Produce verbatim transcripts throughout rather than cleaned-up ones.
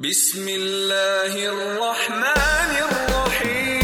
بسم الله الرحمن الرحيم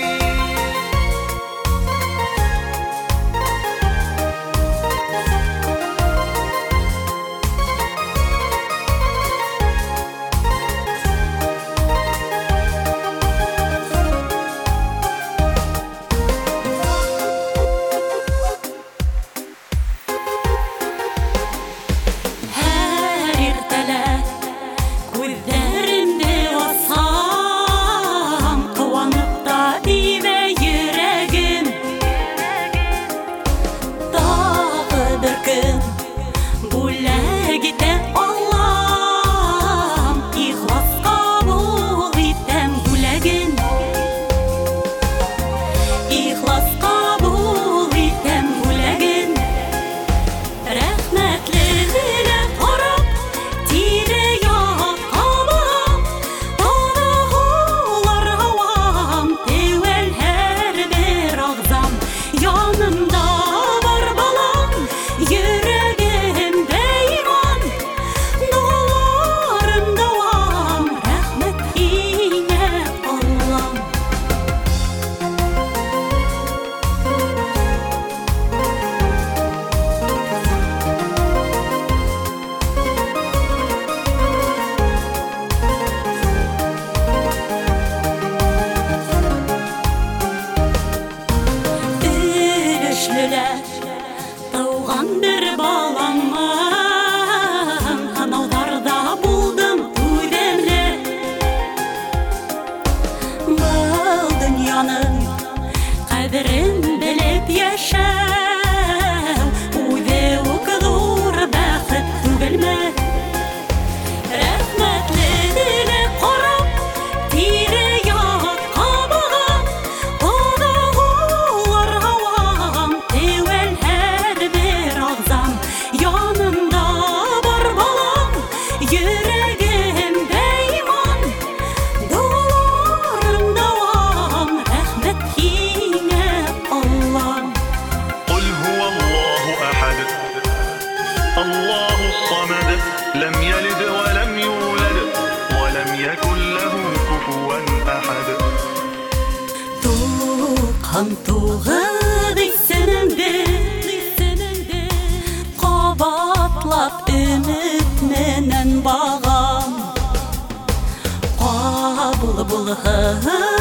Тауған бір баламын, анаударда болдым өйдемлі. Бұл дүнияның қадірін біліп яшау, өйде оқыдыр бақыт түгілмі. Рәхмәтлі ділі құрып, тире яғып қабығым, Одағылар хауам, теуәл әр бір ағзам. Янымда бар балам, йөрәгемдә иман, дуаларым дәвам, рәхмәт һиңә, Аллам. قل هو الله أحد الله الصمد لم يلد ولم يولد ولم يكن له كفوا أحد Туған туғыд исеніңді, қабатлап үміт менен бағам. Қабыл бұлғы